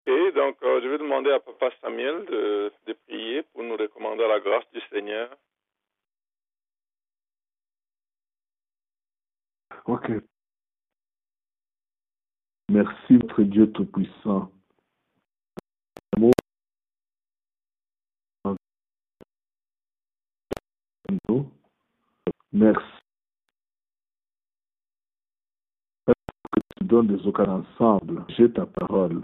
Et donc, je vais demander à Papa Samuel de prier pour nous recommander la grâce du Seigneur. Ok. Merci, notre Dieu Tout-Puissant. Amour en nous. Merci que tu donnes des occasions ensemble. J'ai ta parole.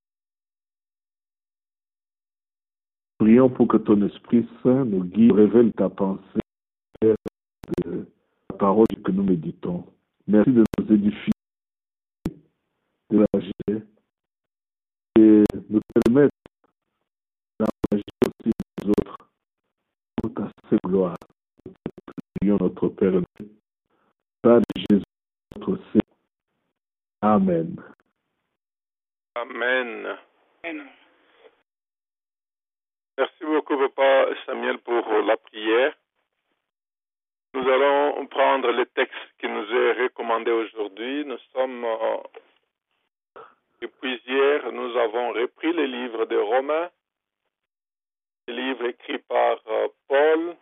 Prions pour que ton Esprit Saint nous guide, révèle ta pensée, de la parole que nous méditons. Merci de nous édifier, de l'agir et nous permettre d'engager aussi les autres pour ta seule gloire. Prions notre Père, par Jésus, notre Seigneur. Amen. Amen. Amen. Merci beaucoup, Papa Samuel, pour la prière. Nous allons prendre le texte qui nous est recommandé aujourd'hui. Nous sommes, depuis hier, nous avons repris le livre de Romains, le livre écrit par Paul.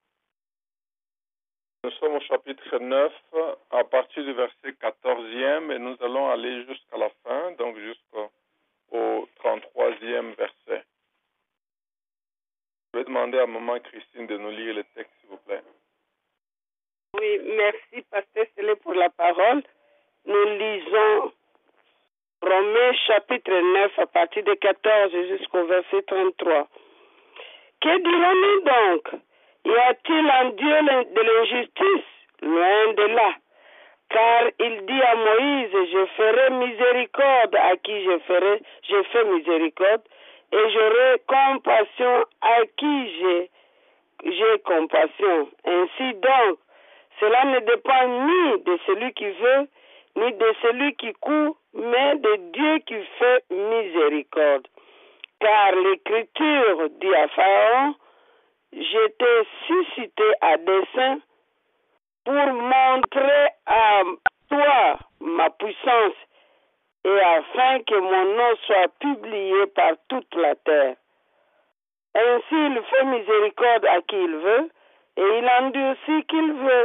Nous sommes au chapitre 9, à partir du verset 14e, et nous allons aller jusqu'à la fin, donc jusqu'au 33e verset. Je vais demander à Maman Christine de nous lire le texte, s'il vous plaît. Oui, merci, Pasteur Célé, pour la parole. Nous lisons Romains chapitre 9, à partir de 14 jusqu'au verset 33. Que dirons-nous donc? Y a-t-il en Dieu de l'injustice? Loin de là. Car il dit à Moïse, je ferai miséricorde à qui je fais miséricorde, et j'aurai compassion à qui j'ai compassion. Ainsi donc, cela ne dépend ni de celui qui veut, ni de celui qui court, mais de Dieu qui fait miséricorde. Car l'Écriture dit à Pharaon, je t'ai suscité à dessein pour montrer à toi ma puissance et afin que mon nom soit publié par toute la terre. Ainsi il fait miséricorde à qui il veut et il endurcit qui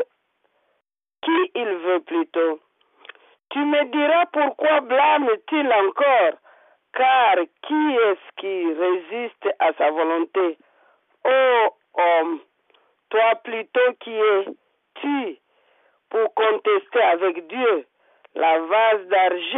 il veut plutôt. Tu me diras pourquoi blâme-t-il encore, car qui est-ce qui résiste à sa volonté? Ô homme, toi plutôt qui es-tu pour contester avec Dieu? Le vase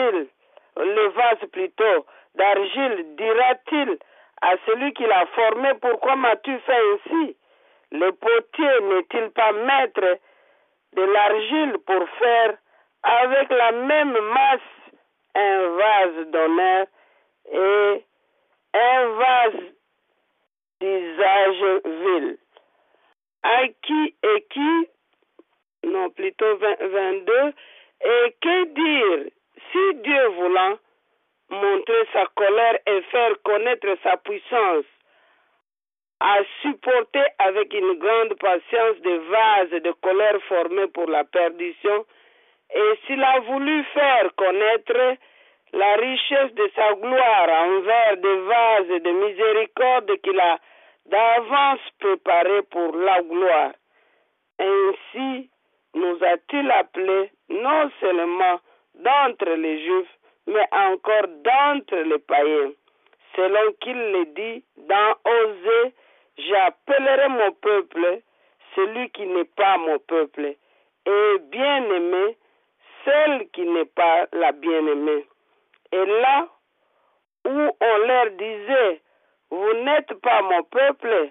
plutôt d'argile dira-t-il à celui qui l'a formé, pourquoi m'as-tu fait ainsi? Le potier n'est-il pas maître de l'argile pour faire avec la même masse un vase d'honneur et un vase d'usage vil? À qui et qui, non plutôt 22, et que dire, si Dieu voulant montrer sa colère et faire connaître sa puissance, a supporté avec une grande patience des vases de colère formés pour la perdition, et s'il a voulu faire connaître la richesse de sa gloire envers des vases de miséricorde qu'il a d'avance préparés pour la gloire, ainsi nous a-t-il appelés non seulement d'entre les Juifs, mais encore d'entre les païens, selon qu'il le dit dans Osée, j'appellerai mon peuple celui qui n'est pas mon peuple, et bien-aimé celle qui n'est pas la bien-aimée. Et là où on leur disait, vous n'êtes pas mon peuple,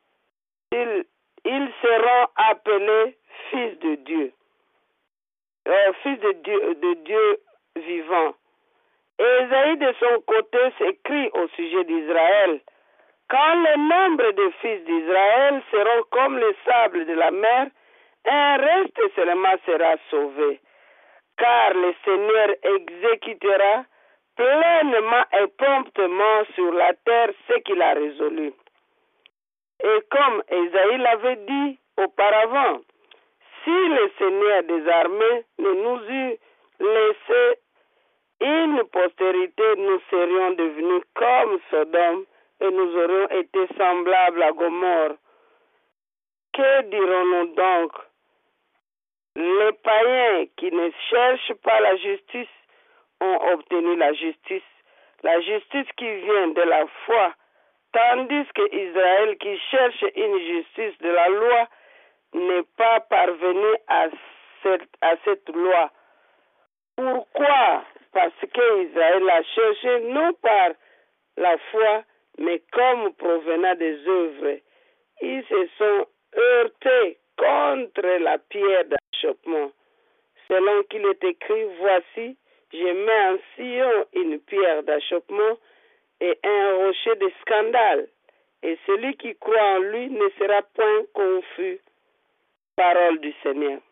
ils seront appelés fils de Dieu, fils de Dieu vivant. Et Ésaïe de son côté s'écrit au sujet d'Israël, quand le nombre de fils d'Israël seront comme les sables de la mer, un reste seulement sera sauvé, car le Seigneur exécutera pleinement et promptement sur la terre ce qu'il a résolu. Et comme Ésaïe l'avait dit auparavant, si le Seigneur des armées ne nous eût laissé une postérité, nous serions devenus comme Sodome et nous aurions été semblables à Gomorrhe. Que dirons-nous donc? Les païens qui ne cherchent pas la justice ont obtenu la justice qui vient de la foi, tandis que Israël qui cherche une justice de la loi n'est pas parvenu à cette loi. Pourquoi? Parce que Israël a cherché non par la foi, mais comme provenant des œuvres. Ils se sont heurtés contre la pierre d'achoppement. Selon qu'il est écrit, voici, je mets en Sion une pierre d'achoppement et un rocher de scandale. Et celui qui croit en lui ne sera point confus. Parole du Seigneur.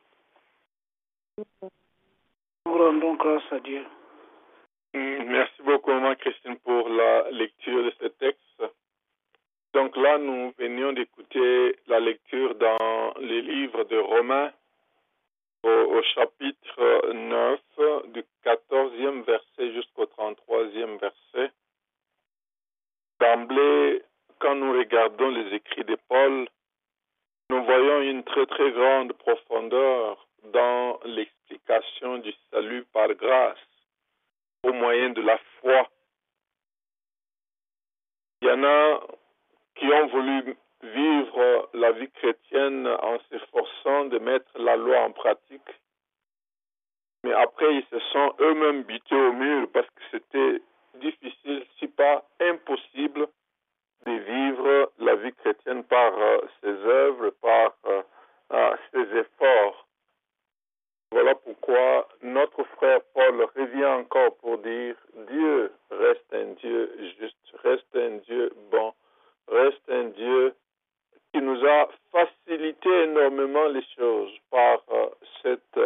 Nous rendons grâce à Dieu. Merci beaucoup, Maman Christine, pour la lecture de ce texte. Donc là, nous venions d'écouter la lecture dans les livres de Romains au chapitre 9, du 14e verset jusqu'au 33e verset. D'emblée, quand nous regardons les écrits de Paul, nous voyons une très très grande profondeur dans l'explication du salut par grâce au moyen de la foi. Il y en a qui ont voulu vivre la vie chrétienne en s'efforçant de mettre la loi en pratique, mais après ils se sont eux-mêmes butés au mur parce que c'était difficile, si pas impossible, de vivre la vie chrétienne par ses œuvres, par ses efforts. Voilà pourquoi notre frère Paul revient encore pour dire Dieu reste un Dieu juste, reste un Dieu bon, reste un Dieu qui nous a facilité énormément les choses par cette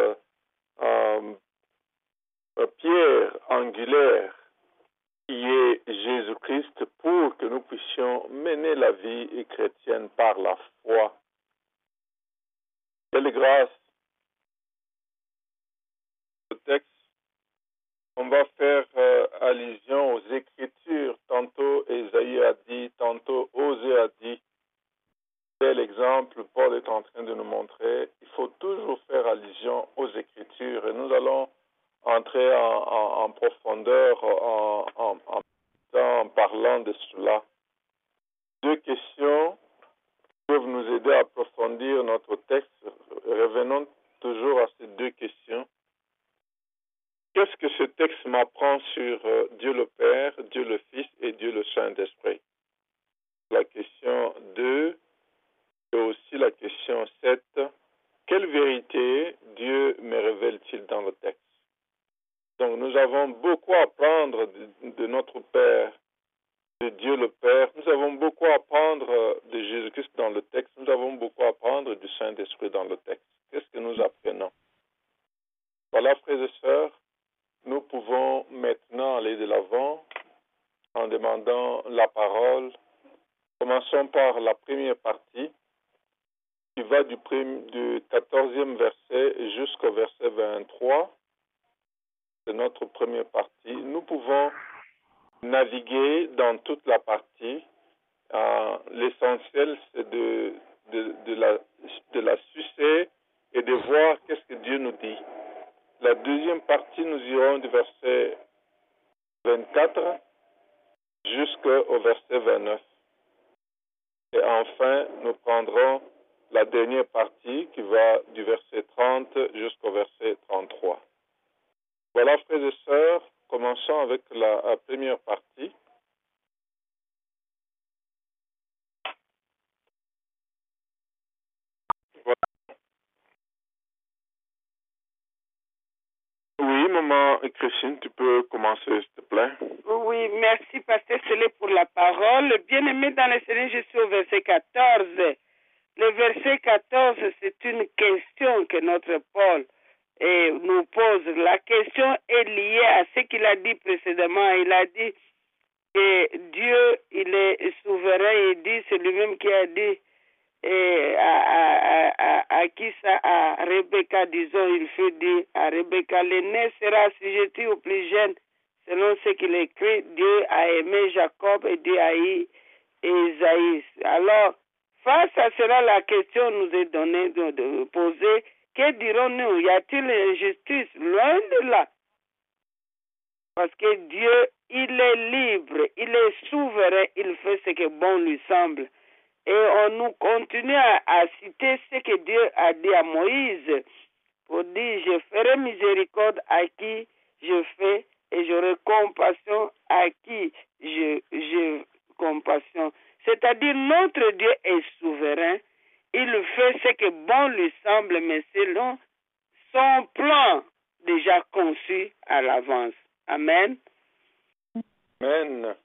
pierre angulaire qui est Jésus-Christ pour que nous puissions mener la vie chrétienne par la foi. Quelle grâce! Ce texte, on va faire allusion aux Écritures. Tantôt Ésaïe a dit, tantôt Osée a dit. Tel exemple, Paul est en train de nous montrer. Il faut toujours faire allusion aux Écritures. Et nous allons entrer en profondeur en parlant de cela. Deux questions peuvent nous aider à approfondir notre texte. Revenons toujours à ces deux questions. Qu'est-ce que ce texte m'apprend sur Dieu le Père, Dieu le Fils et Dieu le Saint-Esprit? La question 2 et aussi la question 7. Quelle vérité Dieu me révèle-t-il dans le texte? Donc nous avons beaucoup à apprendre de notre Père, de Dieu le Père. Nous avons beaucoup à apprendre de Jésus-Christ dans le texte. Nous avons beaucoup à apprendre du Saint-Esprit dans le texte. Qu'est-ce que nous apprenons? Voilà, frères et sœurs, nous pouvons maintenant aller de l'avant en demandant la parole. Commençons par la première partie qui va du 14e verset jusqu'au verset 23. C'est notre première partie. Nous pouvons naviguer dans toute la partie. L'essentiel, c'est de la sucer et de voir qu'est-ce que Dieu nous dit. La deuxième partie, nous irons du verset 24 jusqu'au verset 29. Et enfin, nous prendrons la dernière partie qui va du verset 30 jusqu'au verset 33. Voilà, frères et sœurs, commençons avec la première partie. Voilà. Oui, maman Christine, tu peux commencer, s'il te plaît. Oui, merci, Pasteur Célé, pour la parole. Bien-aimé dans le Seigneur, je suis au verset 14. Le verset 14, c'est une question que notre Paul nous pose. La question est liée à ce qu'il a dit précédemment. Il a dit que Dieu, il est souverain. Il dit, c'est lui-même qui a dit à qui ça, à Rebecca, disons, il fait dire à Rebecca, l'aîné sera assujetti au plus jeune selon ce qu'il écrit, Dieu a aimé Jacob et Dieu a eu Esaïe. Alors, face à cela, la question nous est donnée de poser, que dirons-nous? Y a-t-il injustice? Loin de là. Parce que Dieu, il est libre, il est souverain, il fait ce que bon lui semble. Et on nous continue à citer ce que Dieu a dit à Moïse pour dire, je ferai miséricorde à qui je fais et j'aurai compassion à qui j'ai compassion. C'est-à-dire, notre Dieu est souverain. Il fait ce que bon lui semble, mais selon son plan déjà conçu à l'avance. Amen. Amen.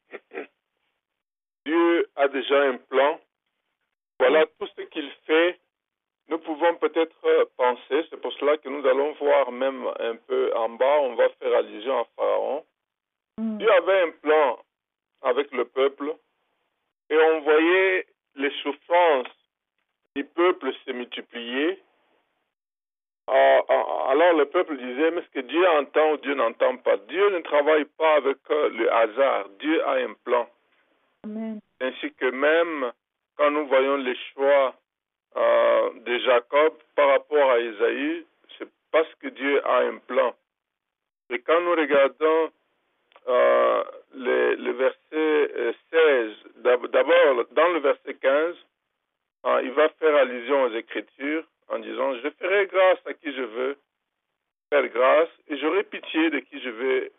Dieu a déjà un plan. Voilà tout ce qu'il fait. Nous pouvons peut-être penser, c'est pour cela que nous allons voir même un peu en bas, on va faire allusion à Pharaon. Dieu avait un plan avec le peuple et on voyait les souffrances du peuple se multiplier. Alors le peuple disait, mais est-ce que Dieu entend ou Dieu n'entend pas? Dieu ne travaille pas avec le hasard. Dieu a un plan. Amen. Ainsi que même quand nous voyons les choix de Jacob par rapport à Esaïe, c'est parce que Dieu a un plan. Et quand nous regardons le verset 16, d'abord dans le verset 15, il va faire allusion aux Écritures en disant, je ferai grâce à qui je veux faire grâce et j'aurai pitié de qui je vais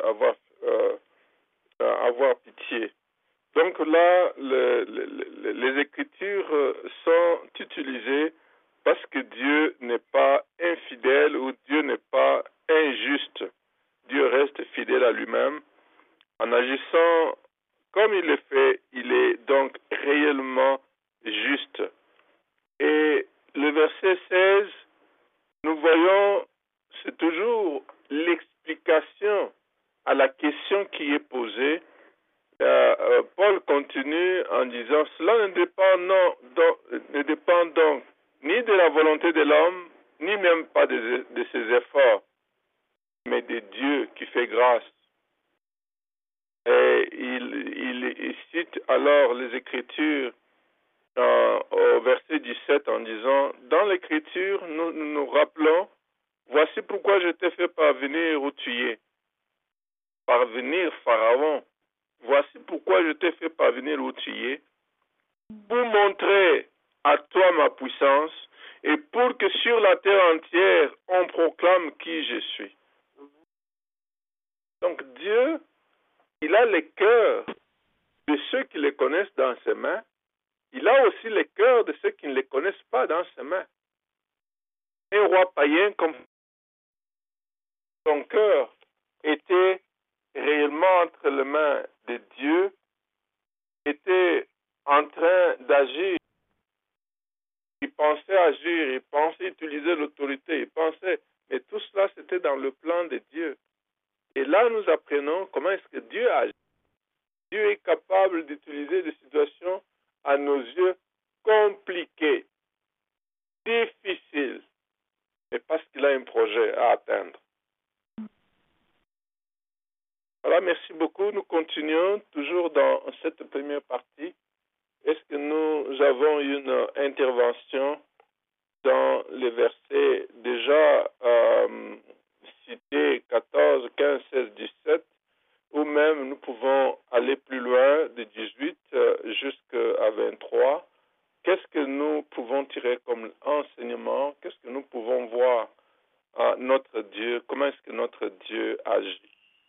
avoir pitié. Donc là, les Écritures sont utilisées parce que Dieu n'est pas infidèle ou Dieu n'est pas injuste. Dieu reste fidèle à lui-même. En agissant comme il le fait, il est donc réellement juste. Et le verset 16, nous voyons, c'est toujours l'explication à la question qui est posée. Paul continue en disant, cela ne dépend donc ni de la volonté de l'homme, ni même pas de ses efforts, mais de Dieu qui fait grâce. Et il cite alors les Écritures au verset 17 en disant, dans l'Écriture, nous nous rappelons, voici pourquoi je t'ai fait parvenir où tu es. Parvenir, Pharaon. Voici pourquoi je t'ai fait parvenir où tu es, pour montrer à toi ma puissance et pour que sur la terre entière, on proclame qui je suis. Donc Dieu, il a les cœurs de ceux qui les connaissent dans ses mains. Il a aussi les cœurs de ceux qui ne les connaissent pas dans ses mains. Un roi païen, comme son cœur était réellement entre les mains de Dieu, était en train d'agir. Il pensait agir, il pensait utiliser l'autorité, il pensait, mais tout cela c'était dans le plan de Dieu. Et là nous apprenons comment est-ce que Dieu agit. Dieu est capable d'utiliser des situations à nos yeux compliquées, difficiles, mais parce qu'il a un projet à atteindre. Voilà, merci beaucoup. Nous continuons toujours dans cette première partie. Est-ce que nous avons une intervention dans les versets déjà cités 14, 15, 16, 17, ou même nous pouvons aller plus loin de 18 jusqu'à 23. Qu'est-ce que nous pouvons tirer comme enseignement? Qu'est-ce que nous pouvons voir à notre Dieu? Comment est-ce que notre Dieu agit?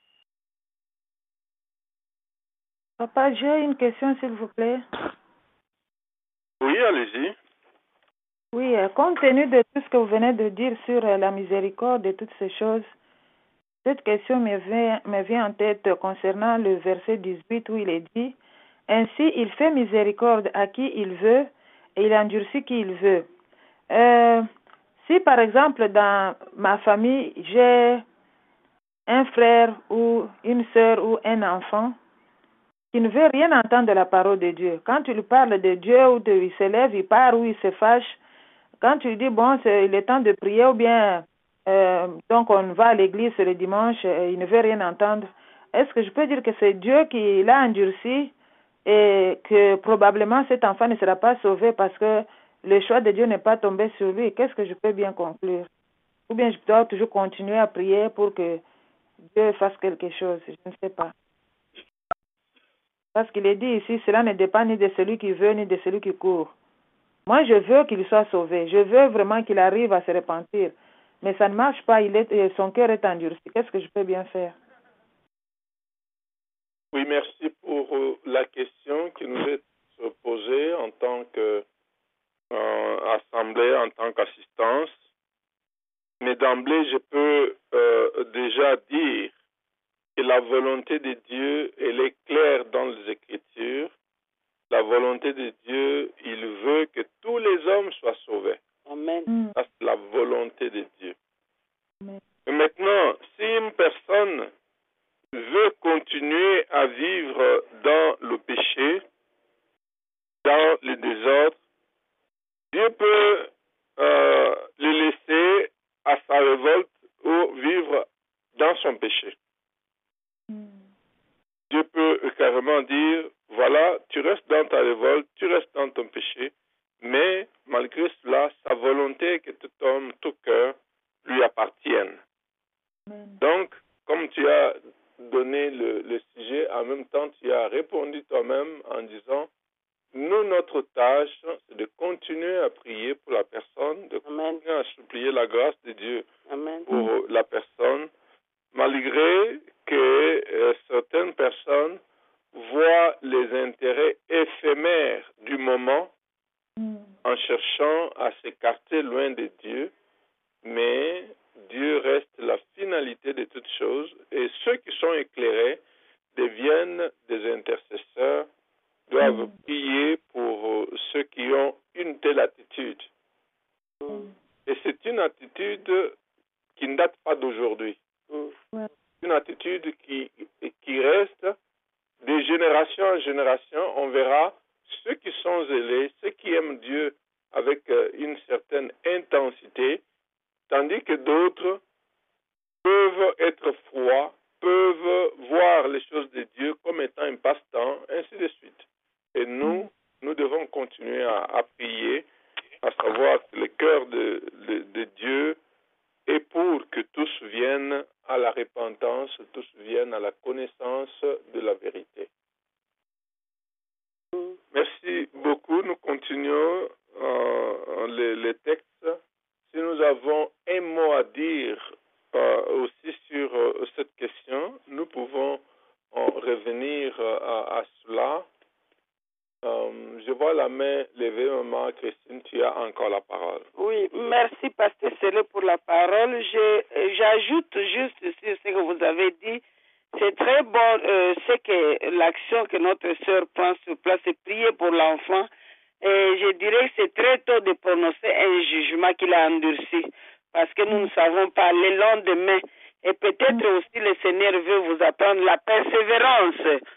Papa, j'ai une question, s'il vous plaît. Oui, allez-y. Oui, compte tenu de tout ce que vous venez de dire sur la miséricorde et toutes ces choses, cette question me vient en tête concernant le verset 18 où il est dit « Ainsi, il fait miséricorde à qui il veut et il endurcit qui il veut. » Si, par exemple, dans ma famille, j'ai un frère ou une sœur ou un enfant qui ne veut rien entendre de la parole de Dieu. Quand tu lui parles de Dieu, ou il se lève, il part ou il se fâche. Quand tu lui dis, bon, c'est le temps de prier, ou bien, donc on va à l'église le dimanche, il ne veut rien entendre. est-ce que je peux dire que c'est Dieu qui l'a endurci et que probablement cet enfant ne sera pas sauvé parce que le choix de Dieu n'est pas tombé sur lui? Qu'est-ce que je peux bien conclure? Ou bien je dois toujours continuer à prier pour que Dieu fasse quelque chose? Je ne sais pas. Parce qu'il est dit ici, cela ne dépend ni de celui qui veut ni de celui qui court. Moi, je veux qu'il soit sauvé. Je veux vraiment qu'il arrive à se repentir. Mais ça ne marche pas. Son cœur est endurci. Qu'est-ce que je peux bien faire? Oui, merci pour la question qui nous est posée en tant qu'assemblée, en tant qu'assistance. Mais d'emblée, je peux déjà dire que la volonté de Dieu, elle est claire dans les Écritures. La volonté de Dieu, il veut que tous les hommes soient sauvés. Amen. Ça, c'est la volonté de Dieu. Amen. Et maintenant, si une personne veut continuer à vivre dans le péché, dans le désordre, Dieu peut le laisser à sa révolte ou vivre dans son péché. Dieu peut carrément dire, voilà, tu restes dans ta révolte, tu restes dans ton péché, mais malgré cela, sa volonté est que tout homme, tout cœur lui appartienne. Donc, comme tu as donné le sujet, en même temps, tu as répondu toi-même en disant, nous, notre tâche, c'est de continuer à prier pour la personne, de continuer à supplier la grâce de Dieu pour la personne, malgré que certaines personnes voient les intérêts éphémères du moment en cherchant à s'écarter loin de Dieu, mais Dieu reste la finalité de toutes choses et ceux qui sont éclairés deviennent des intercesseurs, doivent prier pour ceux qui ont une telle attitude. Et c'est une attitude qui ne date pas d'aujourd'hui. Une attitude qui reste de génération en génération. On verra ceux qui sont zélés, ceux qui aiment Dieu avec une certaine intensité, tandis que d'autres peuvent être froids, peuvent voir les choses de Dieu comme étant un passe-temps, ainsi de suite. Et nous devons continuer à prier, à savoir que le cœur de Dieu est pour que tous viennent à la repentance, tous viennent à la connaissance de la vérité. Merci beaucoup. Nous continuons les textes. Si nous avons un mot à dire aussi sur cette question, nous pouvons revenir à cela. Je vois la main levée, maman Christine, tu as encore la parole. Oui, merci Pasteur Célé pour la parole. J'ajoute juste sur ce que vous avez dit. C'est très bon, c'est que l'action que notre sœur prend sur place, c'est prier pour l'enfant. Et je dirais que c'est très tôt de prononcer un jugement qu'il a endurci. Parce que nous ne savons pas le lendemain. Et peut-être aussi le Seigneur veut vous apprendre la persévérance.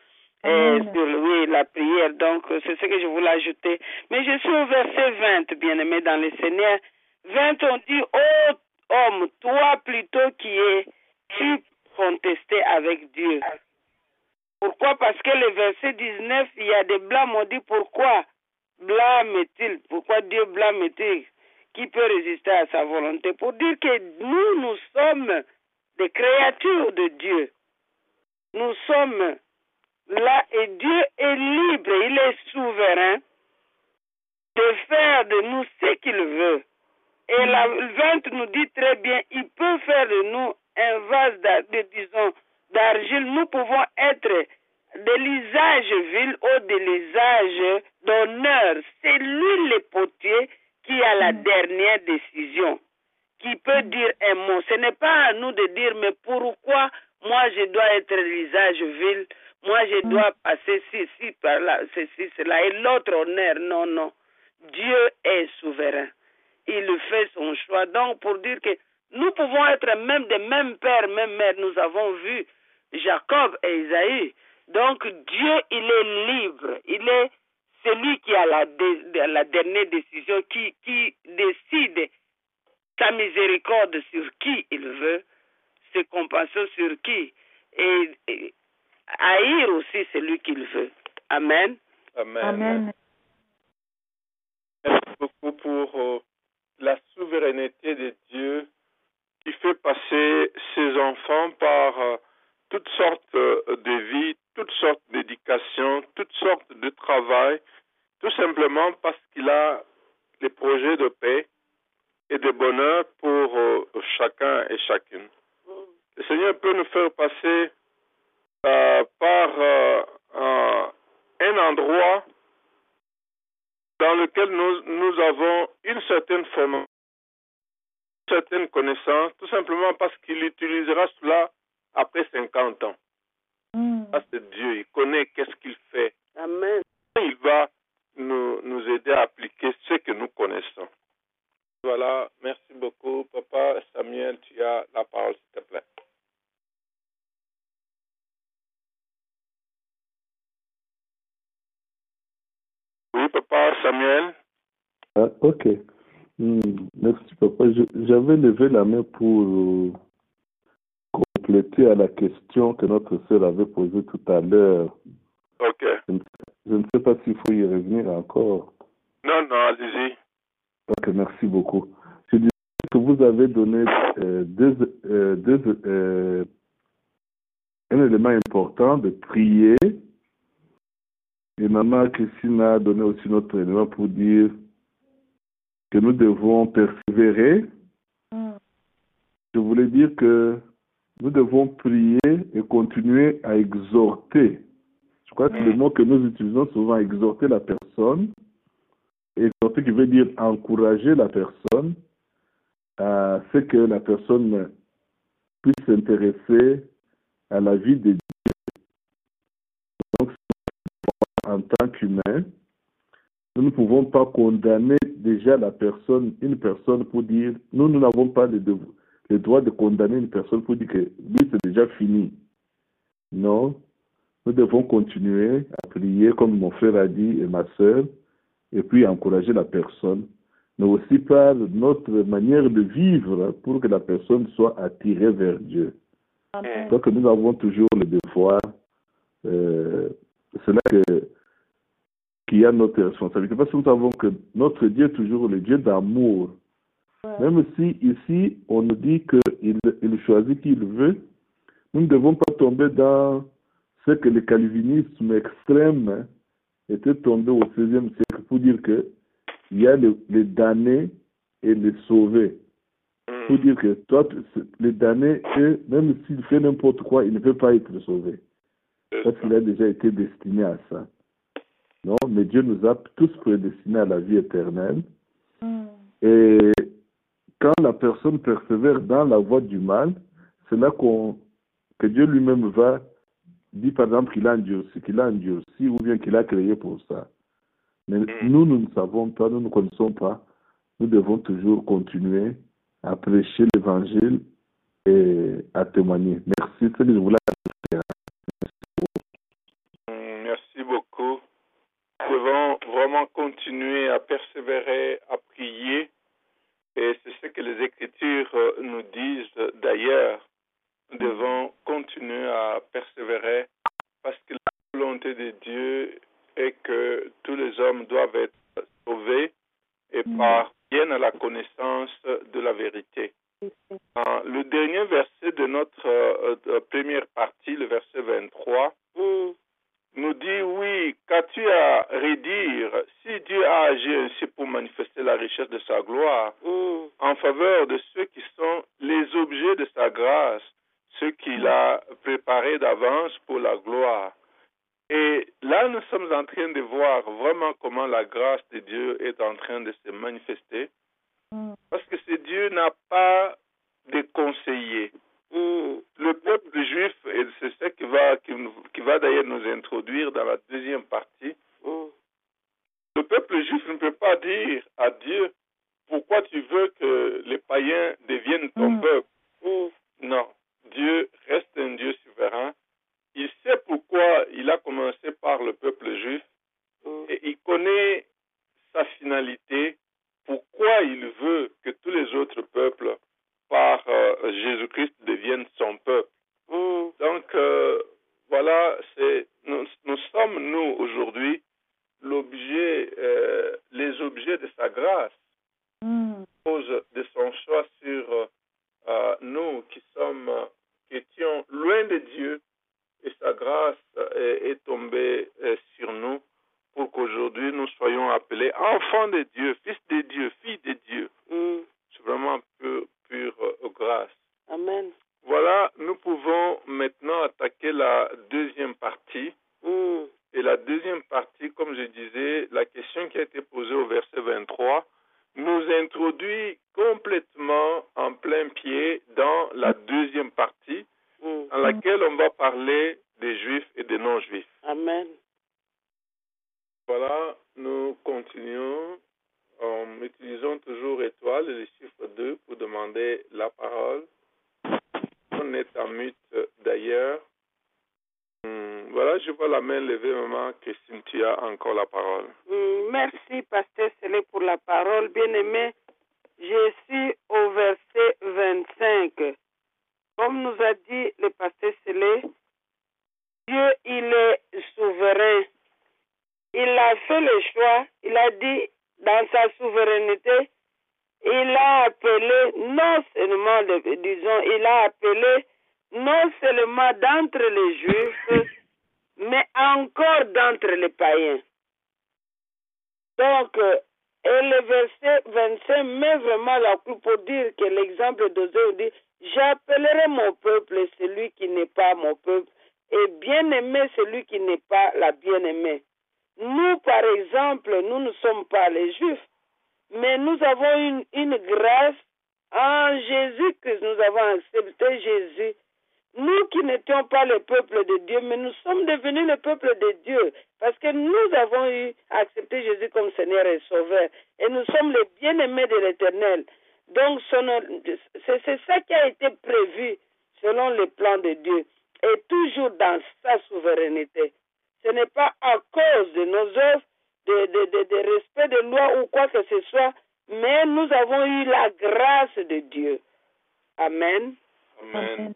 Sur la prière. Donc, c'est ce que je voulais ajouter. Mais je suis au verset 20, bien-aimé dans le Seigneur. 20, on dit, ô homme, toi plutôt qui es-tu contesté avec Dieu. Pourquoi? Parce que le verset 19, il y a des blâmes. On dit, pourquoi blâme-t-il? Pourquoi Dieu blâme-t-il? Qui peut résister à sa volonté? Pour dire que nous sommes des créatures de Dieu. Nous sommes là, et Dieu est libre, il est souverain de faire de nous ce qu'il veut. Et la 20 nous dit très bien, il peut faire de nous un vase d'argile. Nous pouvons être de l'usage vil ou de l'usage d'honneur. C'est lui le potier qui a la dernière décision, qui peut dire un mot. Ce n'est pas à nous de dire, mais pourquoi moi je dois être l'usage vil? Moi, je dois passer ceci, par là, ceci, cela. Et l'autre honneur, non, non. Dieu est souverain. Il fait son choix. Donc, pour dire que nous pouvons être même des mêmes pères, même mères. Nous avons vu Jacob et Isaïe. Donc, Dieu, il est libre. Il est celui qui a la dernière décision, qui décide sa miséricorde sur qui il veut, ses compassions sur qui. Et haïr aussi celui qu'il veut. Amen. Amen. Amen. Merci beaucoup pour la souveraineté de Dieu qui fait passer ses enfants par toutes sortes de vies, toutes sortes d'éducation, toutes sortes de travail, tout simplement parce qu'il a les projets de paix et de bonheur pour chacun et chacune. Le Seigneur peut nous faire passer par un endroit dans lequel nous avons une certaine formation, une certaine connaissance, tout simplement parce qu'il utilisera cela après 50 ans. Ça, c'est Dieu, il connaît qu'est-ce qu'il fait. Amen. Il va nous aider à appliquer ce que nous connaissons. Voilà, merci beaucoup. Papa Samuel, tu as la parole, s'il te plaît. Oui, Papa Samuel. Ah, ok. Merci, papa. J'avais levé la main pour compléter à la question que notre sœur avait posée tout à l'heure. Ok. Je ne sais pas s'il faut y revenir encore. Non, allez-y. Ok, merci beaucoup. Je disais que vous avez donné un élément important de prier. Et Maman Christine a donné aussi notre élément pour dire que nous devons persévérer. Je voulais dire que nous devons prier et continuer à exhorter. Je crois que le mot que nous utilisons souvent, exhorter la personne, exhorter qui veut dire encourager la personne à ce que la personne puisse s'intéresser à la vie de Dieu. Donc, en tant qu'humain, nous ne pouvons pas condamner déjà une personne pour dire, nous n'avons pas le droit de condamner une personne pour dire que lui c'est déjà fini. Non, nous devons continuer à prier comme mon frère a dit et ma soeur, et puis encourager la personne, mais aussi par notre manière de vivre pour que la personne soit attirée vers Dieu. Donc nous avons toujours le devoir, c'est là qu'il y a notre responsabilité, parce que nous savons que notre Dieu est toujours le Dieu d'amour. Même si ici on nous dit qu'il choisit qui il veut, nous ne devons pas tomber dans ce que le calvinisme extrême était tombé au XVIe siècle pour dire que il y a les damnés et les sauvés. Pour dire que toi, les damnés, même s'il fait n'importe quoi, il ne peut pas être sauvé. Parce qu'il a déjà été destiné à ça. Non, mais Dieu nous a tous prédestinés à la vie éternelle. Et quand la personne persévère dans la voie du mal, c'est là que Dieu lui-même va dire, par exemple, qu'il a endurci ou bien qu'il a créé pour ça. Mais nous ne savons pas, nous ne connaissons pas. Nous devons toujours continuer à prêcher l'évangile et à témoigner. Merci, c'est ce que je voulais faire. Merci beaucoup. Nous devons vraiment continuer à persévérer, à prier. Et c'est ce que les Écritures nous disent d'ailleurs. Nous devons continuer à persévérer parce que la volonté de Dieu est que tous les hommes doivent être sauvés et parviennent à la connaissance de la vérité. Le dernier verset de notre première partie, le verset 23, nous dit, oui, qu'as-tu à redire si Dieu a agi ainsi pour manifester la richesse de sa gloire en faveur de ceux qui sont les objets de sa grâce, ceux qu'il a préparés d'avance pour la gloire. Et là, nous sommes en train de voir vraiment comment la grâce de Dieu est en train de se manifester. Parce que ce Dieu n'a pas de conseillers. Le peuple juif, et c'est ce qui va d'ailleurs nous introduire dans la deuxième partie, le peuple juif ne peut pas dire à Dieu, pourquoi tu veux que les païens deviennent ton peuple? Non, Dieu reste un Dieu souverain. Il sait pourquoi il a commencé par le peuple juif et il connaît sa finalité, pourquoi il veut que tous les autres peuples, par Jésus-Christ, deviennent son peuple. Donc, voilà appelés enfants de Dieu, fils de Dieu, filles de Dieu. C'est vraiment pure grâce. Amen. Voilà, nous pouvons maintenant attaquer la deuxième partie. Et la deuxième partie, comme je disais, la question qui a été posée au verset 23 nous introduit complètement en plein pied dans la deuxième partie, dans laquelle on va parler des juifs et des non-juifs. Amen. Voilà, nous continuons. Utilisons toujours étoile et le chiffre 2 pour demander la parole. On est en mute d'ailleurs. Voilà, je vois la main levée, maman Christine, tu as encore la parole. Merci, pasteur Sélé, pour la parole. Bien-aimé, je suis au verset 25. Comme nous a dit le pasteur Sélé, Dieu, il est souverain. Il a fait le choix, il a dit, dans sa souveraineté, il a appelé non seulement, il a appelé non seulement d'entre les Juifs, mais encore d'entre les païens. Donc, et le verset 25 met vraiment la clou pour dire que l'exemple d'Osée dit, j'appellerai mon peuple celui qui n'est pas mon peuple, et bien-aimé celui qui n'est pas la bien-aimée. Nous, par exemple, nous ne sommes pas les Juifs, mais nous avons une grâce en Jésus-Christ. Nous avons accepté Jésus. Nous qui n'étions pas le peuple de Dieu, mais nous sommes devenus le peuple de Dieu, parce que nous avons accepté Jésus comme Seigneur et Sauveur, et nous sommes les bien-aimés de l'Éternel. Donc, c'est ça qui a été prévu selon le plan de Dieu, et toujours dans sa souveraineté. Ce n'est pas à cause de nos œuvres, de respect de loi ou quoi que ce soit, mais nous avons eu la grâce de Dieu. Amen. Amen.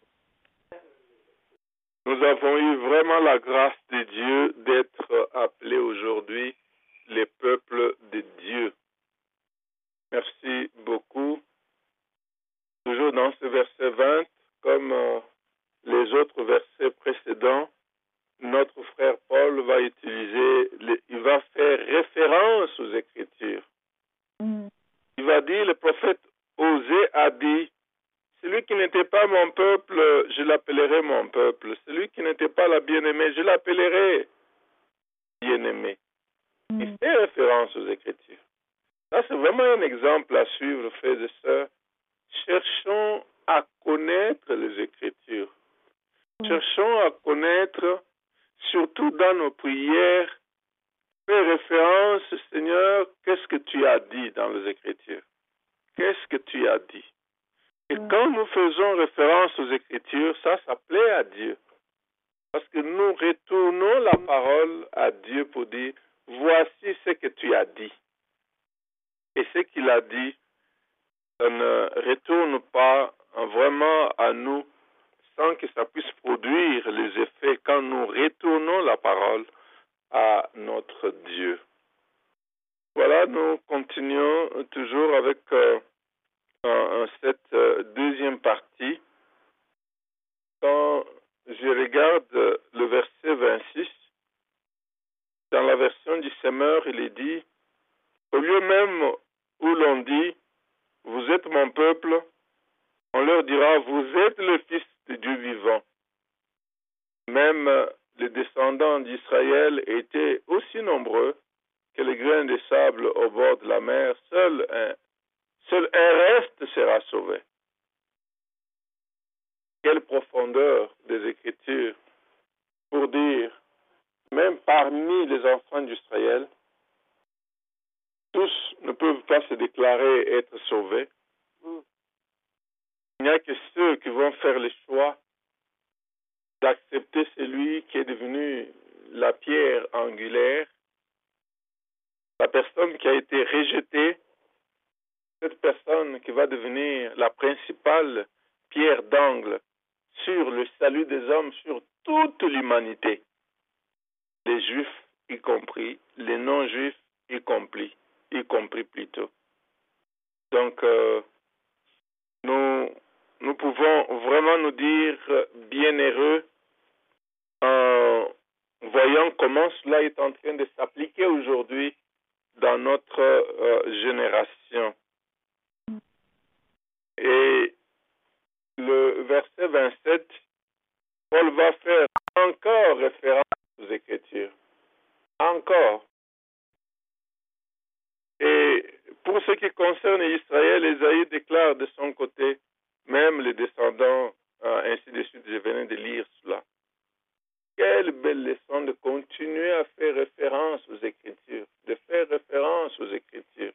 Nous avons eu vraiment la grâce de Dieu d'être appelés aujourd'hui les peuples de Dieu. Merci beaucoup. Toujours dans ce verset 20, comme les autres versets précédents, notre frère Paul va il va faire référence aux Écritures. Il va dire, le prophète Osée a dit, celui qui n'était pas mon peuple, je l'appellerai mon peuple. Celui qui n'était pas la bien-aimée, je l'appellerai bien-aimée. Il fait référence aux Écritures. Ça, c'est vraiment un exemple à suivre, frères et sœurs. Cherchons à connaître les Écritures. Cherchons à connaître, surtout dans nos prières, fais référence, Seigneur, qu'est-ce que tu as dit dans les Écritures? Qu'est-ce que tu as dit? Et quand nous faisons référence aux Écritures, ça plaît à Dieu. Parce que nous retournons la parole à Dieu pour dire, voici ce que tu as dit. Et ce qu'il a dit, ça ne retourne pas vraiment à nous sans que ça puisse produire les effets quand nous retournons la parole à notre Dieu. Voilà, nous continuons toujours avec cette deuxième partie. Quand je regarde le verset 26, dans la version du Semeur, il est dit, au lieu même où l'on dit, vous êtes mon peuple, on leur dira, vous êtes le Fils de Dieu vivant. Même les descendants d'Israël étaient aussi nombreux que les grains de sable au bord de la mer. Seul un reste sera sauvé. Quelle profondeur des Écritures pour dire, même parmi les enfants d'Israël, tous ne peuvent pas se déclarer être sauvés. Il n'y a que ceux qui vont faire le choix d'accepter celui qui est devenu la pierre angulaire, la personne qui a été rejetée, cette personne qui va devenir la principale pierre d'angle sur le salut des hommes, sur toute l'humanité, les juifs y compris, les non-juifs y compris plutôt. Donc, nous pouvons vraiment nous dire bienheureux en voyant comment cela est en train de s'appliquer aujourd'hui dans notre génération. Et le verset 27, Paul va faire encore référence aux Écritures. Encore. Et pour ce qui concerne Israël, Ésaïe déclare de son côté, même les descendants, ainsi de suite, je venais de lire cela. Quelle belle leçon de continuer à faire référence aux Écritures, de faire référence aux Écritures.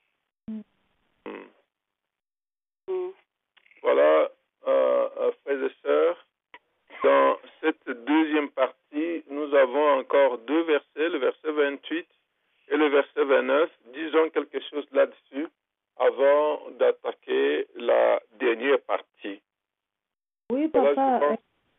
Voilà, frères et sœurs, dans cette deuxième partie, nous avons encore deux versets, le verset 28 et le verset 29. Disons quelque chose là-dessus avant d'attaquer la dernière partie. Oui, Voilà, papa.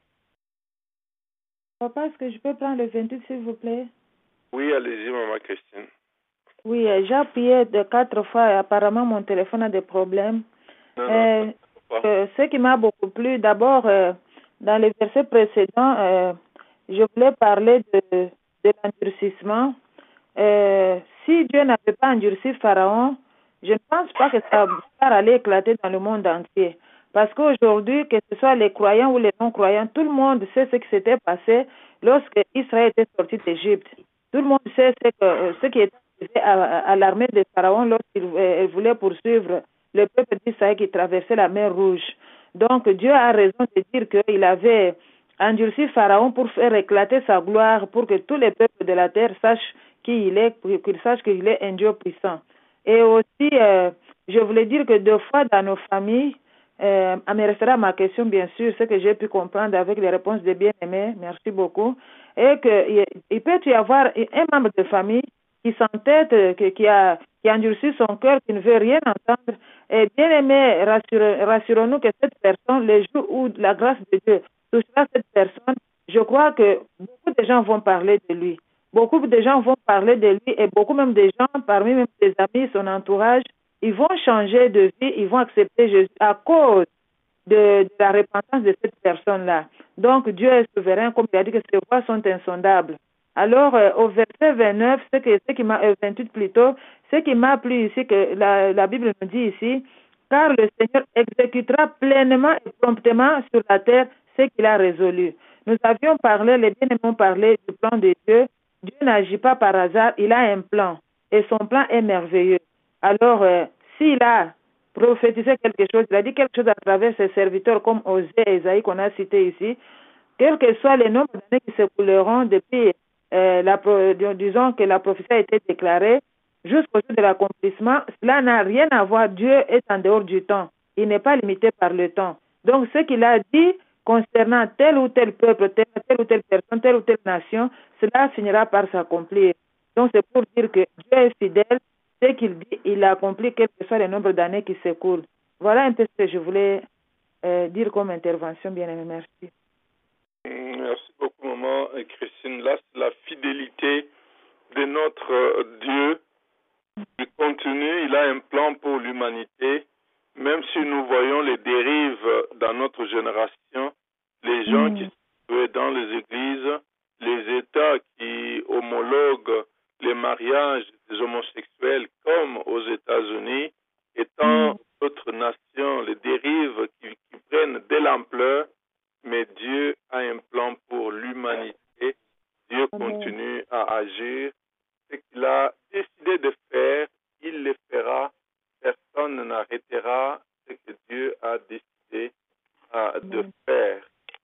Papa, est-ce que je peux prendre le 28, s'il vous plaît? Oui, allez-y, maman Christine. Oui, j'ai appuyé 4 fois et apparemment mon téléphone a des problèmes. Non, ce qui m'a beaucoup plu, d'abord, dans les versets précédents, je voulais parler de l'endurcissement. Si Dieu n'avait pas endurci Pharaon, je ne pense pas que ça allait éclater dans le monde entier. Parce qu'aujourd'hui, que ce soit les croyants ou les non-croyants, tout le monde sait ce qui s'était passé lorsque Israël était sorti d'Égypte. Tout le monde sait ce qui était arrivé à l'armée de Pharaon lorsqu'il voulait poursuivre le peuple d'Israël qui traversait la mer Rouge. Donc Dieu a raison de dire qu'il avait endurci Pharaon pour faire éclater sa gloire, pour que tous les peuples de la terre sachent qui il est, qu'ils sachent qu'il est un Dieu puissant. Et aussi, je voulais dire que 2 fois dans nos familles, à me référer à ma question, bien sûr, ce que j'ai pu comprendre avec les réponses des bien-aimés, merci beaucoup, et qu'il peut y avoir un membre de famille qui s'entête, qui a endurci son cœur, qui ne veut rien entendre. Et bien-aimés, rassurons-nous que cette personne, les jours où la grâce de Dieu touchera cette personne, je crois que beaucoup de gens vont parler de lui. Beaucoup de gens vont parler de lui et beaucoup même de gens, parmi même ses amis, son entourage, ils vont changer de vie, ils vont accepter Jésus à cause de la repentance de cette personne-là. Donc Dieu est souverain, comme il a dit que ses voies sont insondables. Alors au verset 29, 28 plutôt, ce qui m'a plu ici, que la Bible nous dit ici, car le Seigneur exécutera pleinement et promptement sur la terre ce qu'il a résolu. Nous avions parlé, les bien-aimés ont parlé du plan de Dieu. Dieu n'agit pas par hasard, il a un plan et son plan est merveilleux. Alors, s'il a prophétisé quelque chose, il a dit quelque chose à travers ses serviteurs comme Osée et Esaïe qu'on a cité ici, quel que soit le nombre d'années qui s'écouleront depuis, disons que la prophétie a été déclarée, jusqu'au jour de l'accomplissement, cela n'a rien à voir. Dieu est en dehors du temps. Il n'est pas limité par le temps. Donc, ce qu'il a dit concernant tel ou tel peuple, telle ou telle personne, telle ou telle nation, cela finira par s'accomplir. Donc, c'est pour dire que Dieu est fidèle. Ce qu'il dit, il a accompli, quel que soit le nombre d'années qui s'écoulent. Voilà un peu ce que je voulais dire comme intervention, bien-aimé. Merci. Merci beaucoup, maman Christine. Là, c'est la fidélité de notre Dieu. Il continue, il a un plan pour l'humanité. Même si nous voyons les dérives dans notre génération, les gens qui sont dans les églises, les États qui homologuent les mariages des homosexuels comme aux États-Unis, et tant d'autres nations, les dérives qui prennent de l'ampleur, mais Dieu a un plan pour l'humanité. Dieu continue à agir. Ce qu'il a décidé de faire, il le fera. Personne n'arrêtera ce que Dieu a décidé de faire.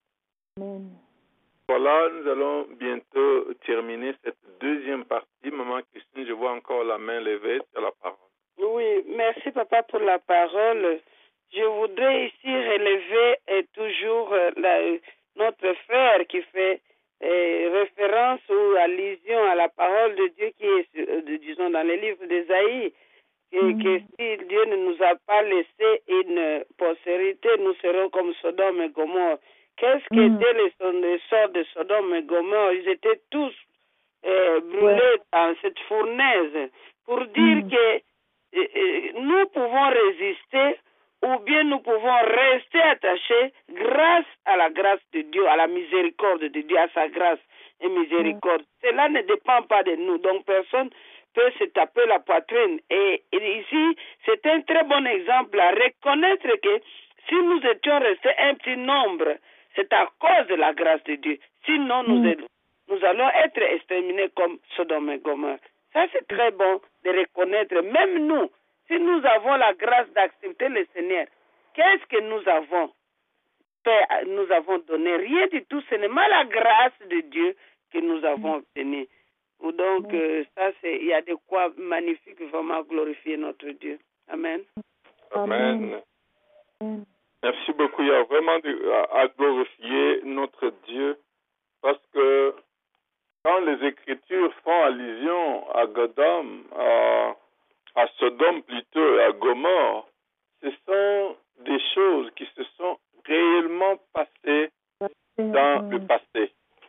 Voilà, nous allons bientôt terminer cette deuxième partie. Maman Christine, je vois encore la main levée sur la parole. Oui, merci papa pour la parole. Je voudrais ici relever toujours notre frère qui fait référence ou allusion à la parole de Dieu qui est, disons, dans les livres d'Ésaïe, que si Dieu ne nous a pas laissé une postérité, nous serons comme Sodome et Gomorrhe. Qu'est-ce qu'étaient les sorts de Sodome et Gomorrhe? Ils étaient tous brûlés dans cette fournaise. Pour dire que nous pouvons résister ou bien nous pouvons rester attachés grâce à la grâce de Dieu, à la miséricorde de Dieu, à sa grâce et miséricorde. Cela ne dépend pas de nous. Donc personne peut se taper la poitrine. Et ici, c'est un très bon exemple à reconnaître que si nous étions restés un petit nombre, c'est à cause de la grâce de Dieu. Sinon, nous allons être exterminés comme Sodome et Gomorrhe. Ça, c'est très bon de reconnaître. Même nous, si nous avons la grâce d'accepter le Seigneur, qu'est-ce que nous avons fait? Nous avons donné rien du tout. Ce n'est pas la grâce de Dieu que nous avons obtenue. Donc, ça, il y a de quoi magnifique vraiment glorifier notre Dieu. Amen. Amen. Merci beaucoup. Il y a vraiment à glorifier notre Dieu parce que quand les Écritures font allusion à Sodome, à Sodome plutôt, à Gomorrhe, ce sont des choses qui se sont réellement passées dans le passé.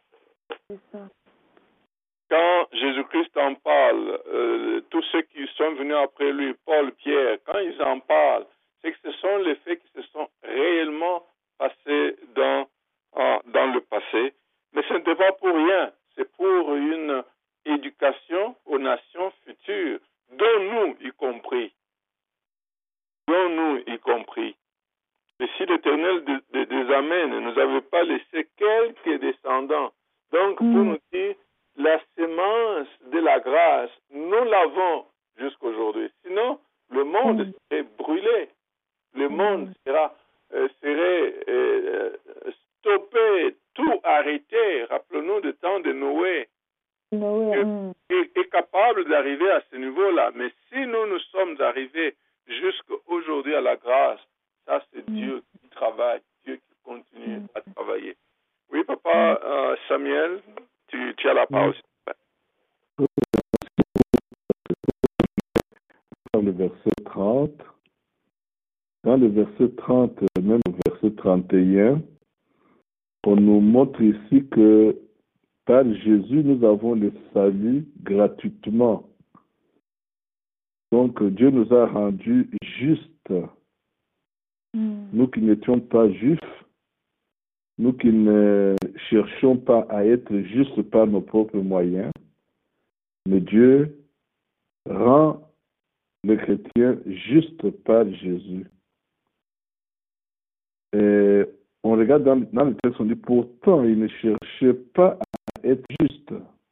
Quand Jésus-Christ en parle, tous ceux qui sont venus après lui, Paul, Pierre, quand ils en parlent, c'est que ce sont les faits qui se sont réellement passés dans le passé. Mais ce n'était pas pour rien. C'est pour une éducation aux nations futures, dont nous y compris. Dont nous y compris. Et si l'Éternel des Amen ne nous avait pas laissé quelques descendants, donc pour nous dire, la sémence de la grâce, nous l'avons jusqu'aujourd'hui. Sinon, le monde serait brûlé. Le monde serait stoppé, tout arrêté. Rappelons-nous du temps de Noé. Dieu est capable d'arriver à ce niveau-là. Mais si nous sommes arrivés jusqu'aujourd'hui à la grâce, ça c'est Dieu qui travaille, Dieu qui continue à travailler. Oui, papa Samuel, tu as la parole. Dans le verset 30, dans le verset 30, même au verset 31, on nous montre ici que par Jésus, nous avons le salut gratuitement. Donc, Dieu nous a rendus justes. Nous qui n'étions pas juifs, nous qui ne cherchions pas à être justes par nos propres moyens, mais Dieu rend le chrétien juste par Jésus. Et on regarde dans le texte, on dit, pourtant, il ne cherchait pas à être juste.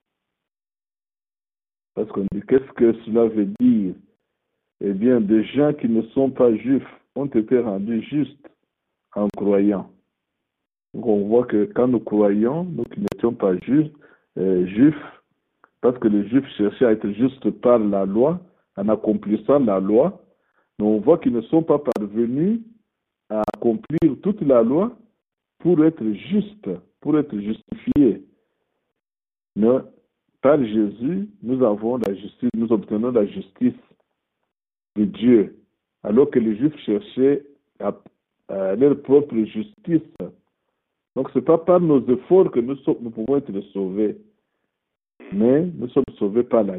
Parce qu'on dit, qu'est-ce que cela veut dire? Eh bien, des gens qui ne sont pas juifs ont été rendus justes en croyant. Donc, on voit que quand nous croyons, nous qui n'étions pas juifs, parce que les juifs cherchaient à être justes par la loi, en accomplissant la loi, mais on voit qu'ils ne sont pas parvenus à accomplir toute la loi pour être justes, pour être justifiés. Mais par Jésus, nous avons la justice, nous obtenons la justice de Dieu, alors que les Juifs cherchaient à leur propre justice. Donc, ce n'est pas par nos efforts que nous pouvons être sauvés, mais nous sommes sauvés par la grâce.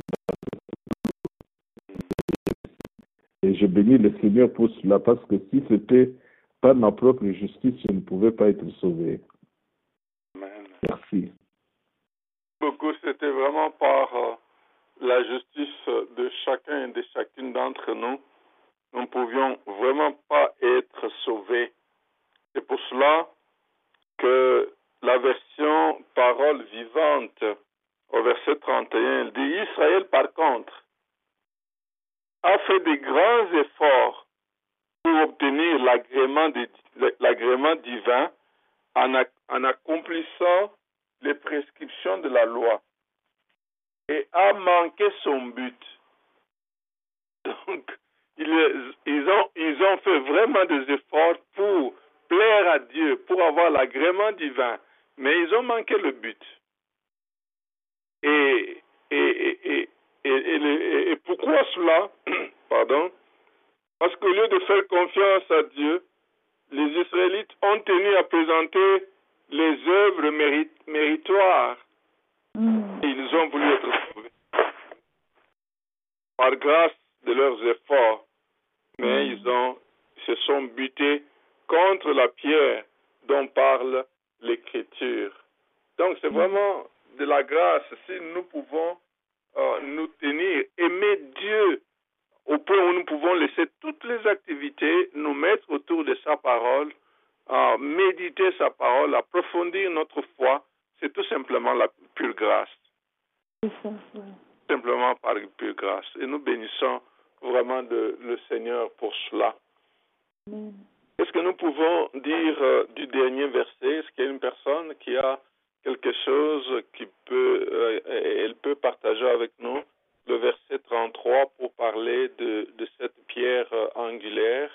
Et je bénis le Seigneur pour cela, parce que si c'était par ma propre justice, je ne pouvais pas être sauvé. Amen. Merci. Beaucoup, c'était vraiment par la justice de chacun et de chacune d'entre nous. Nous ne pouvions vraiment pas être sauvés. C'est pour cela que la version parole vivante au verset 31, elle dit, Israël par contre a fait de grands efforts pour obtenir l'agrément divin en accomplissant les prescriptions de la loi et a manqué son but. Donc, ils ont fait vraiment des efforts pour plaire à Dieu, pour avoir l'agrément divin, mais ils ont manqué le but. Et pourquoi cela? Pardon. Parce qu'au lieu de faire confiance à Dieu, les Israélites ont tenu à présenter les œuvres méritoires. Et ils ont voulu être sauvés par grâce de leurs efforts. Mais ils se sont butés contre la pierre dont parle l'Écriture. Donc c'est vraiment de la grâce si nous pouvons nous tenir et laisser toutes les activités nous mettre autour de sa parole, méditer sa parole, approfondir notre foi. C'est tout simplement la pure grâce. Simplement par pure grâce. Et nous bénissons vraiment le Seigneur pour cela. Est-ce que nous pouvons dire du dernier verset? Est-ce qu'il y a une personne qui a quelque chose qui elle peut partager avec nous? Le verset 33 pour parler de cette pierre angulaire.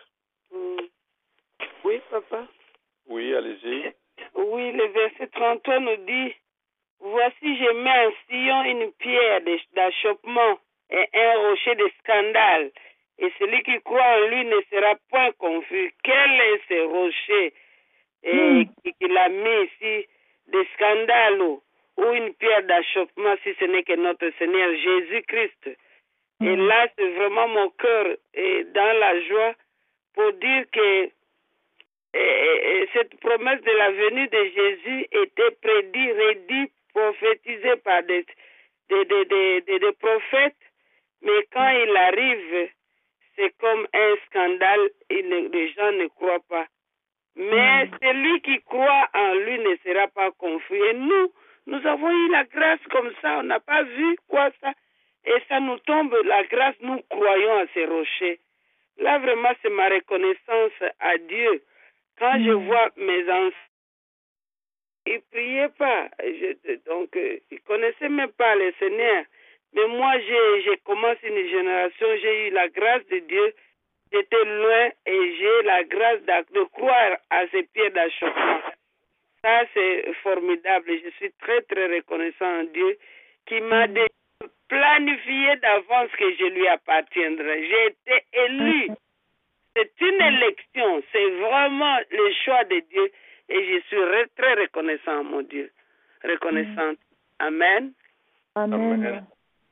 Oui, papa. Oui, allez-y. Oui, le verset 33 nous dit, voici, je mets en Sion une pierre d'achoppement et un rocher de scandale. Et celui qui croit en lui ne sera point confus. Quel est ce rocher qu'il a mis ici, de scandale ou une pierre d'achoppement, si ce n'est que notre Seigneur Jésus-Christ. Et là, c'est vraiment mon cœur dans la joie pour dire que cette promesse de la venue de Jésus était redit, prophétisée par des prophètes, mais quand il arrive, c'est comme un scandale et les gens ne croient pas. Mais celui qui croit en lui ne sera pas confus. Et nous avons eu la grâce comme ça, on n'a pas vu quoi ça. Et ça nous tombe, la grâce, nous croyons à ces rochers. Là, vraiment, c'est ma reconnaissance à Dieu. Quand je vois mes enfants, ils ne priaient pas. Donc, ils ne connaissaient même pas le Seigneur. Mais moi, j'ai commencé une génération, j'ai eu la grâce de Dieu. J'étais loin et j'ai la grâce de croire à ces pierres d'achoppement. Ça, c'est formidable. Je suis très, très reconnaissant à Dieu qui m'a planifié d'avance que je lui appartiendrai. J'ai été élu. C'est une élection. C'est vraiment le choix de Dieu. Et je suis très reconnaissant, mon Dieu. Reconnaissante. Amen. Amen.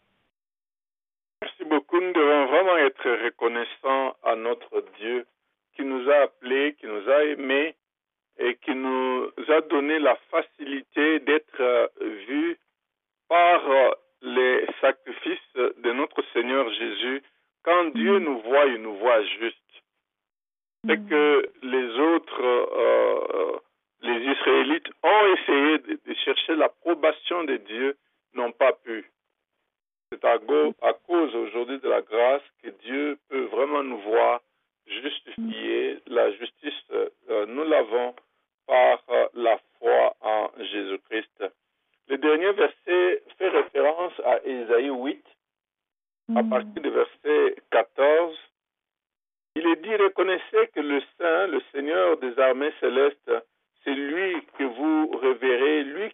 Merci beaucoup. Nous devons vraiment être reconnaissants à notre Dieu qui nous a appelés, qui nous a aimés et qui nous a donné la facilité d'être vus par les sacrifices de notre Seigneur Jésus. Quand Dieu nous voit, il nous voit juste. C'est que les autres, les Israélites ont essayé de chercher l'approbation de Dieu, n'ont pas pu. C'est à cause aujourd'hui de la grâce que Dieu peut vraiment nous voir justifiés. La justice, nous l'avons par la foi en Jésus-Christ. Le dernier verset fait référence à Ésaïe 8, à partir du verset 14. Il est dit, reconnaissez que le Saint, le Seigneur des armées célestes, c'est lui que vous révérez, lui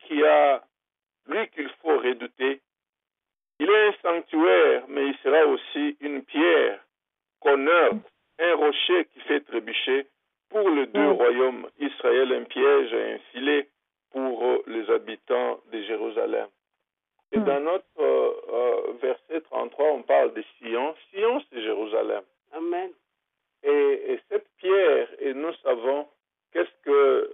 qu'il faut redouter. Il est un sanctuaire, mais il sera aussi une pierre qu'on heurte, un rocher qui fait trébucher pour les deux royaumes, Israël un piège et un filet pour les habitants de Jérusalem. Et dans notre verset 33, on parle de Sion. Sion, c'est Jérusalem. Amen. Et cette pierre, et nous savons qu'est-ce que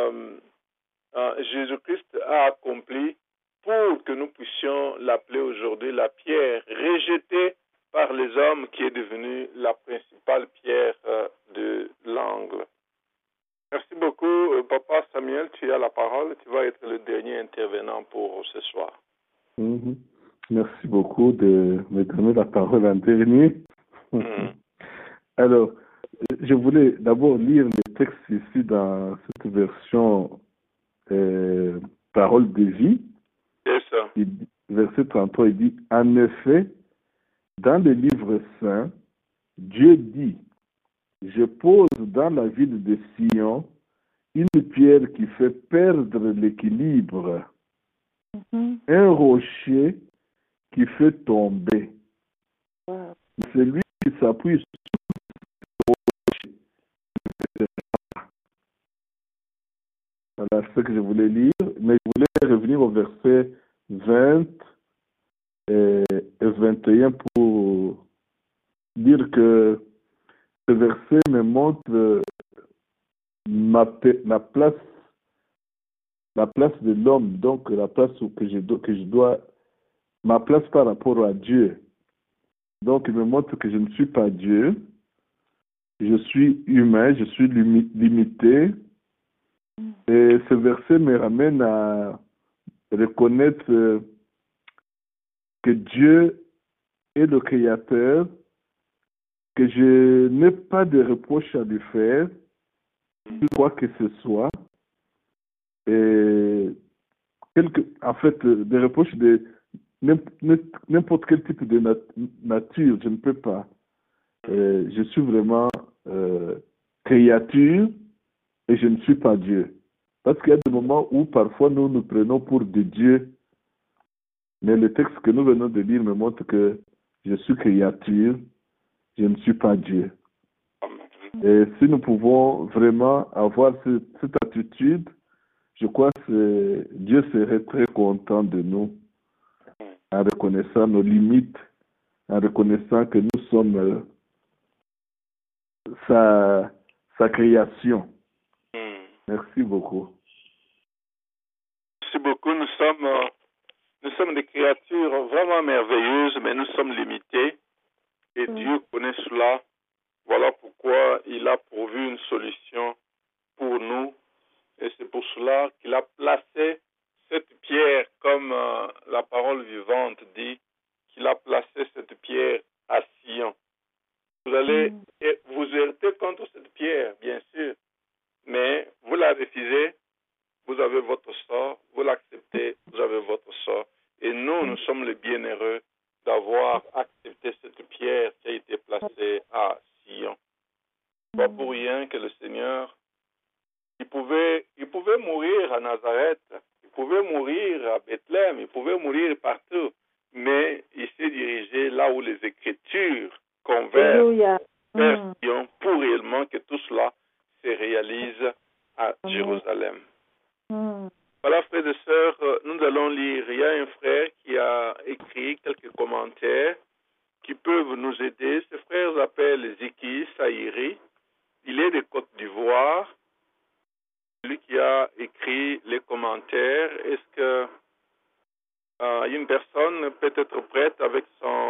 Jésus-Christ a accompli pour que nous puissions l'appeler aujourd'hui la pierre rejetée par les hommes qui est devenue la principale pierre de l'angle. Merci beaucoup, Papa Samuel, tu as la parole, tu vas être le dernier intervenant pour ce soir. Merci beaucoup de me donner la parole en dernier. Alors, je voulais d'abord lire le texte ici dans cette version Parole de vie. C'est ça. Verset 33, il dit, en effet, dans le livre saint, Dieu dit, je pose dans la ville de Sion une pierre qui fait perdre l'équilibre, un rocher qui fait tomber. Celui qui s'appuie sur le rocher. Voilà ce que je voulais lire, mais je voulais revenir au verset 20 et 21 pour dire que ce verset me montre la place de l'homme, donc la place que je dois, ma place par rapport à Dieu. Donc, il me montre que je ne suis pas Dieu. Je suis humain, je suis limité. Et ce verset me ramène à reconnaître que Dieu est le Créateur, que je n'ai pas de reproche à lui faire, quoi que ce soit. Et en fait, des reproches de n'importe quel type de nature, je ne peux pas. Je suis vraiment créature et je ne suis pas Dieu. Parce qu'il y a des moments où parfois nous nous prenons pour des dieux, mais le texte que nous venons de lire me montre que je suis créature, je ne suis pas Dieu. Et si nous pouvons vraiment avoir cette attitude, je crois que Dieu serait très content de nous, en reconnaissant nos limites, en reconnaissant que nous sommes sa création. Merci beaucoup. Merci beaucoup. Nous sommes des créatures vraiment merveilleuses, mais nous sommes limités. Et Dieu connaît cela. Voilà pourquoi il a pourvu une solution pour nous. Et c'est pour cela qu'il a placé cette pierre, comme la parole vivante dit, qu'il a placé cette pierre à Sion. Vous allez vous heurter contre cette pierre, bien sûr, mais vous la refusez, vous avez votre sort, vous l'acceptez, vous avez votre sort. Et nous sommes les bienheureux d'avoir accepté cette pierre qui a été placée à Sion. Pas pour rien que le Seigneur, il pouvait mourir à Nazareth, il pouvait mourir à Bethléem, il pouvait mourir partout, mais il s'est dirigé là où les Écritures convergent vers Sion pour réellement que tout cela se réalise à Jérusalem. Voilà, frères et sœurs, nous allons lire. Il y a un frère qui a écrit quelques commentaires qui peuvent nous aider. Ce frère s'appelle Ziki Saïri. Il est de Côte d'Ivoire. Lui qui a écrit les commentaires. Est-ce que une personne peut être prête avec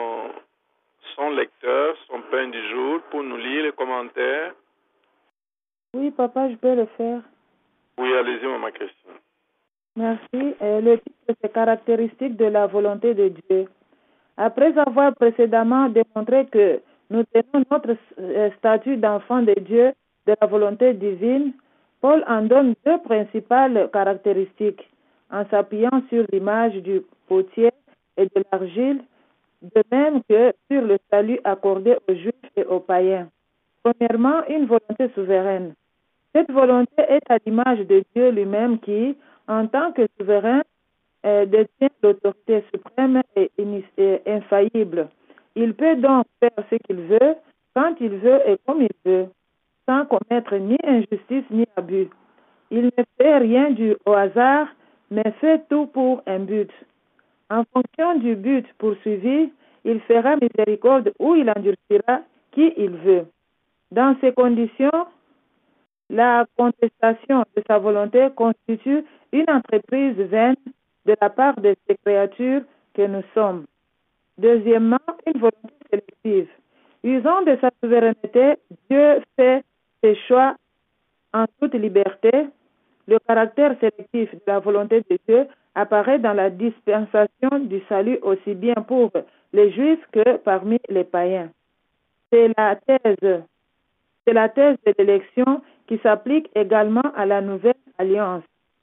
son lecteur, son pain du jour, pour nous lire les commentaires? Oui, papa, je peux le faire. Oui, allez-y, maman Christine. Merci. Le titre, c'est caractéristiques de la volonté de Dieu. Après avoir précédemment démontré que nous tenons notre statut d'enfant de Dieu, de la volonté divine, Paul en donne deux principales caractéristiques, en s'appuyant sur l'image du potier et de l'argile, de même que sur le salut accordé aux Juifs et aux païens. Premièrement, une volonté souveraine. Cette volonté est à l'image de Dieu lui-même qui, en tant que souverain, détient l'autorité suprême et infaillible. Il peut donc faire ce qu'il veut, quand il veut et comme il veut, sans commettre ni injustice ni abus. Il ne fait rien au hasard, mais fait tout pour un but. En fonction du but poursuivi, il fera miséricorde ou il endurcira qui il veut. Dans ces conditions, la contestation de sa volonté constitue une entreprise vaine de la part de ces créatures que nous sommes. Deuxièmement, une volonté sélective. Usant de sa souveraineté, Dieu fait ses choix en toute liberté. Le caractère sélectif de la volonté de Dieu apparaît dans la dispensation du salut aussi bien pour les Juifs que parmi les païens. C'est la thèse de l'élection qui s'applique également à la nouvelle alliance.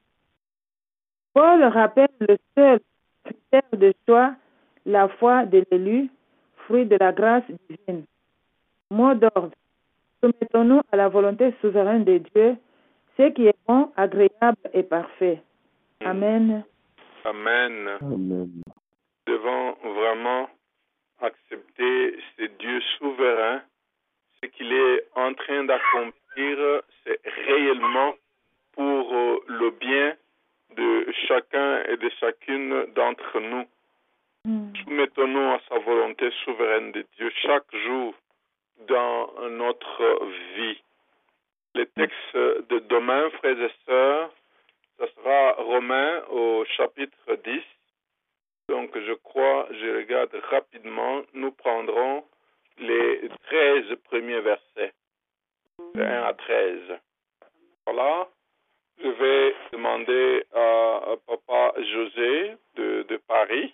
Paul rappelle le seul critère de choix, la foi de l'élu, fruit de la grâce divine. Mot d'ordre. Soumettons-nous à la volonté souveraine de Dieu, ce qui est bon, agréable et parfait. Amen. Amen. Amen. Nous devons vraiment accepter ce Dieu souverain. Ce qu'il est en train d'accomplir, c'est réellement pour le bien de chacun et de chacune d'entre nous. Soumettons-nous à sa volonté souveraine de Dieu chaque jour dans notre vie. Le texte de demain, frères et sœurs, ce sera Romains au chapitre 10. Donc, je crois, je regarde rapidement, nous prendrons les 13 premiers versets, de 1 à 13. Voilà. Je vais demander à Papa José de Paris,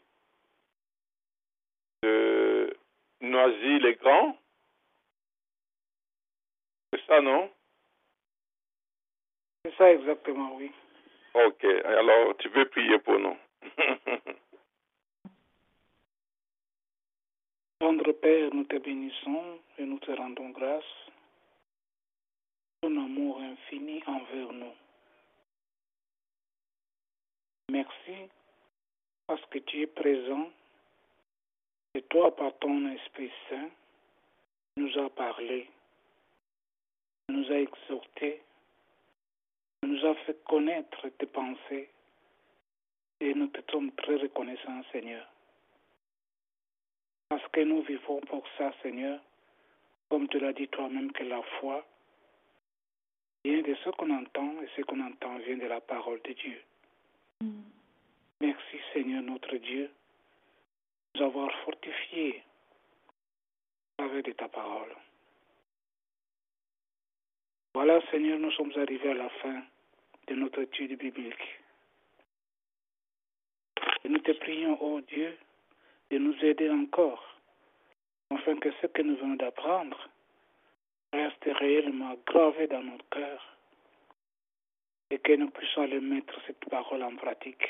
de Noisy-les-Grands. C'est ça, non? C'est ça exactement, oui. Ok, alors tu peux prier pour nous. Tendre Père, nous te bénissons et nous te rendons grâce. Ton amour infini envers nous. Merci parce que tu es présent et toi, par ton Esprit Saint, nous as parlé, nous as exhorté, nous as fait connaître tes pensées et nous te sommes très reconnaissants, Seigneur. Parce que nous vivons pour ça, Seigneur, comme tu l'as dit toi-même, que la foi vient de ce qu'on entend et ce qu'on entend vient de la parole de Dieu. Merci, Seigneur, notre Dieu, de nous avoir fortifiés avec de ta parole. Voilà, Seigneur, nous sommes arrivés à la fin de notre étude biblique. Et nous te prions, ô Dieu, de nous aider encore, afin que ce que nous venons d'apprendre reste réellement gravé dans notre cœur et que nous puissions aller mettre cette parole en pratique.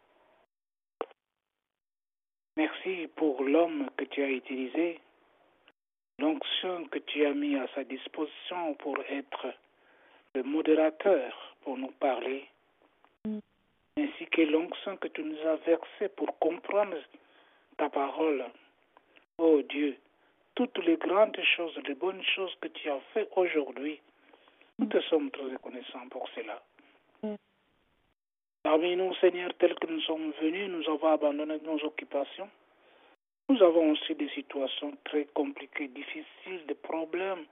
Merci pour l'homme que tu as utilisé, l'onction que tu as mis à sa disposition pour être le modérateur pour nous parler, ainsi que l'onction que tu nous as versée pour comprendre ta parole. Oh Dieu, toutes les grandes choses, les bonnes choses que tu as fait aujourd'hui, nous te sommes très reconnaissants pour cela. Parmi nous, Seigneur, tels que nous sommes venus, nous avons abandonné nos occupations. Nous avons aussi des situations très compliquées, difficiles, des problèmes.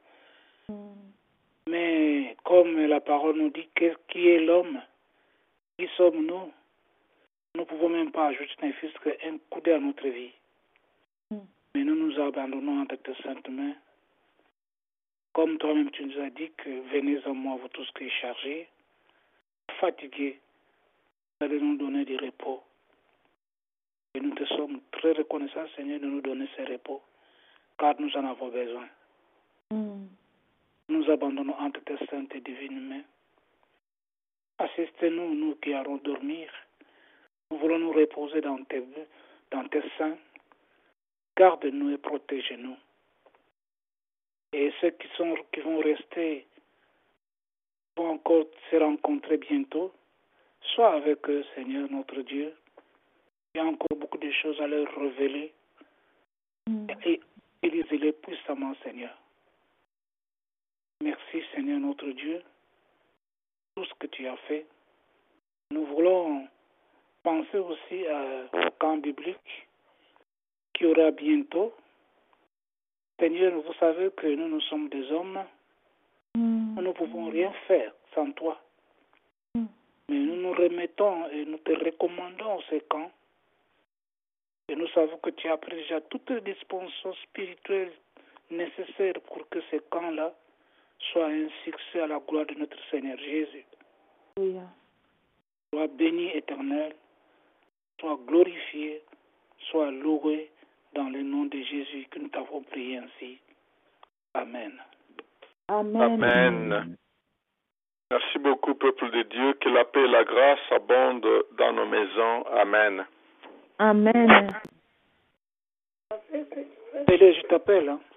Mais comme la parole nous dit, qui est l'homme? Qui sommes-nous? Nous ne pouvons même pas ajouter un fils qu'un coup d'œil à notre vie. Mais nous nous abandonnons entre tes saintes mains. Comme toi-même tu nous as dit que venez à moi, vous tous qui êtes chargés, fatigués, vous allez nous donner du repos. Et nous te sommes très reconnaissants, Seigneur, de nous donner ce repos, car nous en avons besoin. Nous abandonnons entre tes saintes et divines mains. Assistez-nous, nous qui allons dormir. Nous voulons nous reposer dans tes seins. Garde-nous et protège-nous. Et ceux qui vont rester vont encore se rencontrer bientôt. Sois avec eux, Seigneur, notre Dieu. Il y a encore beaucoup de choses à leur révéler. Et utilisez-les puissamment, Seigneur. Merci, Seigneur, notre Dieu, pour tout ce que tu as fait. Nous voulons penser aussi au camp biblique qui aura bientôt. Seigneur, vous savez que nous sommes des hommes. Nous ne pouvons rien faire sans toi. Mais nous nous remettons et nous te recommandons ces camps. Et nous savons que tu as pris déjà toutes les dispositions spirituelles nécessaires pour que ces camps-là soient un succès à la gloire de notre Seigneur Jésus. Sois béni, Éternel, sois glorifié, sois loué dans le nom de Jésus que nous t'avons prié ainsi. Amen. Amen. Merci beaucoup, peuple de Dieu. Que la paix et la grâce abondent dans nos maisons. Amen. Amen. Je t'appelle.